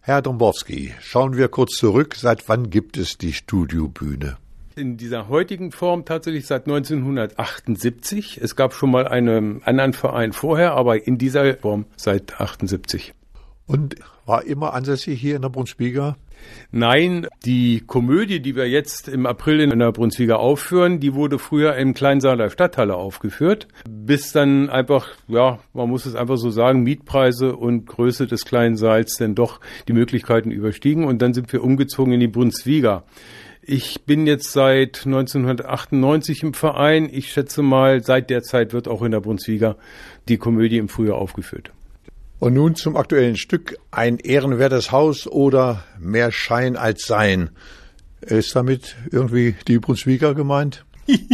Herr Dombowski, schauen wir kurz zurück. Seit wann gibt es die Studiobühne? In dieser heutigen Form tatsächlich seit 1978. Es gab schon mal einen anderen Verein vorher, aber in dieser Form seit 1978. Und war immer ansässig hier in der Brunswiga? Nein, die Komödie, die wir jetzt im April in der Brunswiga aufführen, die wurde früher im Kleinsaal der Stadthalle aufgeführt, bis dann einfach, ja, man muss es einfach so sagen, Mietpreise und Größe des kleinen Saals dann doch die Möglichkeiten überstiegen und dann sind wir umgezogen in die Brunswiga. Ich bin jetzt seit 1998 im Verein. Ich schätze mal, seit der Zeit wird auch in der Brunswiga die Komödie im Frühjahr aufgeführt. Und nun zum aktuellen Stück, ein ehrenwertes Haus oder mehr Schein als Sein. Ist damit irgendwie die Brunswiga gemeint?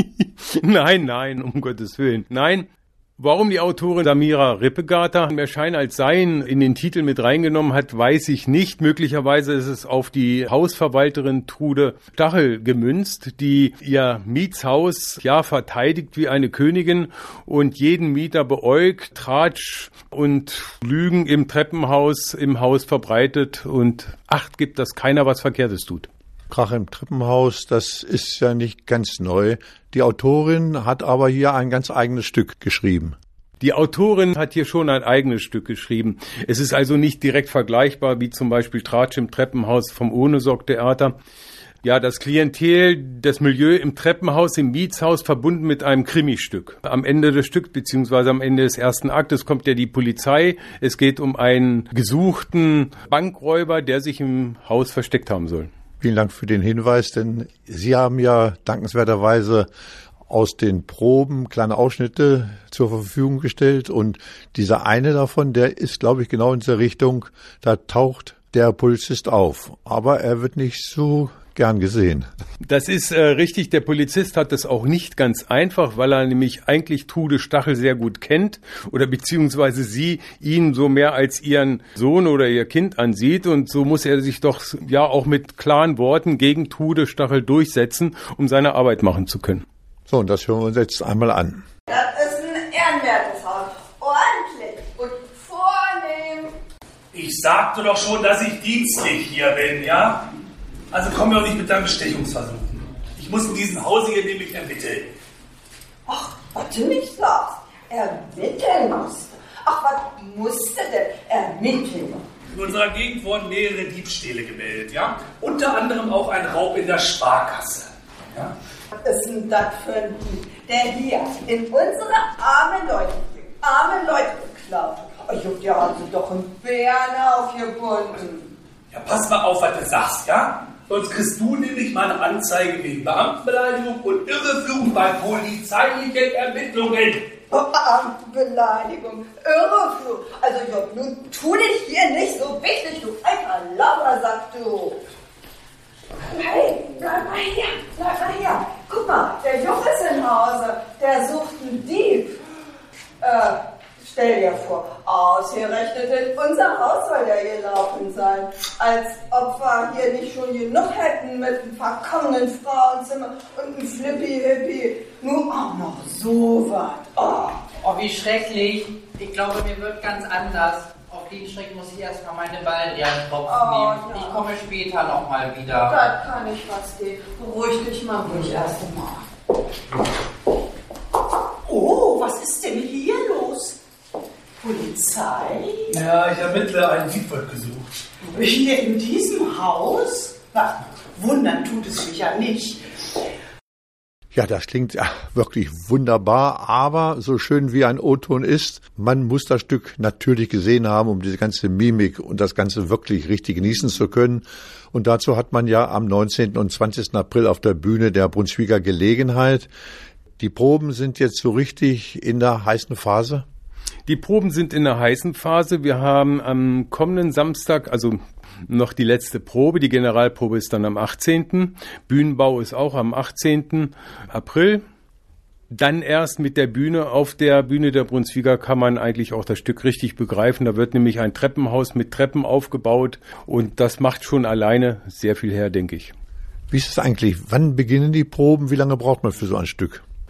Nein, um Gottes Willen. Nein. Warum die Autorin Samira Rippegater mehr Schein als Sein in den Titel mit reingenommen hat, weiß ich nicht. Möglicherweise ist es auf die Hausverwalterin Trude Stachel gemünzt, die ihr Mietshaus ja verteidigt wie eine Königin und jeden Mieter beäugt, Tratsch und Lügen im Treppenhaus, im Haus verbreitet und Acht gibt, dass keiner was Verkehrtes tut. Krach im Treppenhaus, das ist ja nicht ganz neu. Die Autorin hat aber hier ein ganz eigenes Stück geschrieben. Die Autorin hat hier schon ein eigenes Stück geschrieben. Es ist also nicht direkt vergleichbar wie zum Beispiel Tratsch im Treppenhaus vom Ohnesorg-Theater. Ja, das Klientel, das Milieu im Treppenhaus, im Mietshaus verbunden mit einem Krimistück. Am Ende des Stücks, beziehungsweise am Ende des ersten Aktes kommt ja die Polizei. Es geht um einen gesuchten Bankräuber, der sich im Haus versteckt haben soll. Vielen Dank für den Hinweis, denn Sie haben ja dankenswerterweise aus den Proben kleine Ausschnitte zur Verfügung gestellt und dieser eine davon, der ist, glaube ich, genau in dieser Richtung, da taucht der Polizist auf, aber er wird nicht so gern gesehen. Das ist richtig, der Polizist hat das auch nicht ganz einfach, weil er nämlich eigentlich Trude Stachel sehr gut kennt oder beziehungsweise sie ihn so mehr als ihren Sohn oder ihr Kind ansieht und so muss er sich doch ja auch mit klaren Worten gegen Trude Stachel durchsetzen, um seine Arbeit machen zu können. So, und das hören wir uns jetzt einmal an. Das ist ein ehrenwertes Haus, ordentlich und vornehm. Ich sagte doch schon, dass ich dienstlich hier bin, ja? Also komm mir auch nicht mit deinen Bestechungsversuchen. Ich muss in diesem Hause hier nämlich ermitteln. Ach, was du nicht sagst. Ermitteln musst. Ach, was musste denn ermitteln? In unserer Gegend wurden mehrere Diebstähle gemeldet, ja? Unter anderem auch ein Raub in der Sparkasse. Ja? Was ist denn das für ein Dieb, der hier in unsere armen Leute geklaut hat? Ich hab dir also doch einen Bären aufgebunden. Ja, pass mal auf, was du sagst, ja? Sonst kriegst du nämlich mal eine Anzeige wegen Beamtenbeleidigung und Irreführung bei polizeilichen Ermittlungen. Beamtenbeleidigung, Irreführung. Also nun tu dich hier nicht so wichtig, du alter Laubersack, du. Hey, bleib mal hier. Guck mal, der Juch ist im Hause, der sucht einen Dieb. Stell dir vor, ausgerechnet in unser Haus soll der gelaufen sein. Als ob wir hier nicht schon genug hätten mit einem verkommenen Frauenzimmer und einem Flippy-Hippie. Nur auch noch so was. Oh, wie schrecklich. Ich glaube, mir wird ganz anders. Auf den Schreck muss ich erstmal meine Baldrian-Tropfen nehmen. Ja. Ich komme später nochmal wieder. Das kann ich verstehen. Beruhig dich mal ruhig erst einmal. Oh, was ist denn hier los? Polizei? Ja, ich ermittle, ein Dieb wird gesucht. Hier in diesem Haus? Na, wundern tut es mich ja nicht. Ja, das klingt ja wirklich wunderbar, aber so schön wie ein O-Ton ist, man muss das Stück natürlich gesehen haben, um diese ganze Mimik und das Ganze wirklich richtig genießen zu können. Und dazu hat man ja am 19. und 20. April auf der Bühne der Brunswiga Gelegenheit. Die Proben sind jetzt so richtig in der heißen Phase? Die Proben sind in der heißen Phase. Wir haben am kommenden Samstag, also noch die letzte Probe. Die Generalprobe ist dann am 18. Bühnenbau ist auch am 18. April. Dann erst mit der Bühne. Auf der Bühne der Brunswiga kann man eigentlich auch das Stück richtig begreifen. Da wird nämlich ein Treppenhaus mit Treppen aufgebaut und das macht schon alleine sehr viel her, denke ich. Wie ist es eigentlich? Wann beginnen die Proben? Wie lange braucht man für so ein Stück?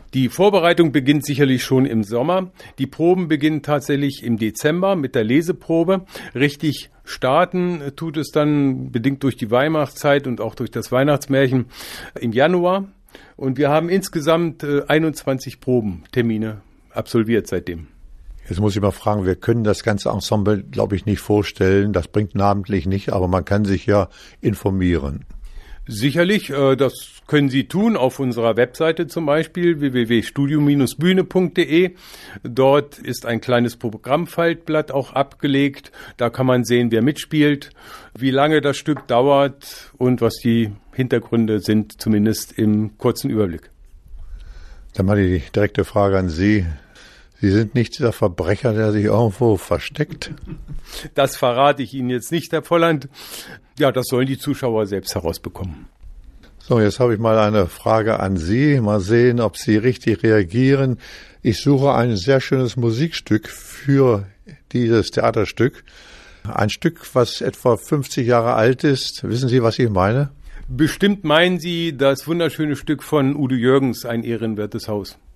Die Vorbereitung beginnt sicherlich schon im Sommer. Die Proben beginnen tatsächlich im Dezember mit der Leseprobe. Richtig starten tut es dann, bedingt durch die Weihnachtszeit und auch durch das Weihnachtsmärchen, im Januar. Und wir haben insgesamt 21 Probentermine absolviert seitdem. Jetzt muss ich mal fragen, wir können das ganze Ensemble, glaube ich, nicht vorstellen. Das bringt namentlich nicht, aber man kann sich ja informieren. Sicherlich, das können Sie tun auf unserer Webseite zum Beispiel www.studio-bühne.de. Dort ist ein kleines Programmfaltblatt auch abgelegt. Da kann man sehen, wer mitspielt, wie lange das Stück dauert und was die Hintergründe sind, zumindest im kurzen Überblick. Dann mal die direkte Frage an Sie. Sie sind nicht dieser Verbrecher, der sich irgendwo versteckt? Das verrate ich Ihnen jetzt nicht, Herr Volland. Ja, das sollen die Zuschauer selbst herausbekommen. So, jetzt habe ich mal eine Frage an Sie. Mal sehen, ob Sie richtig reagieren. Ich suche ein sehr schönes Musikstück für dieses Theaterstück. Ein Stück, was etwa 50 Jahre alt ist. Wissen Sie, was ich meine? Bestimmt meinen Sie das wunderschöne Stück von Udo Jürgens, Ein ehrenwertes Haus.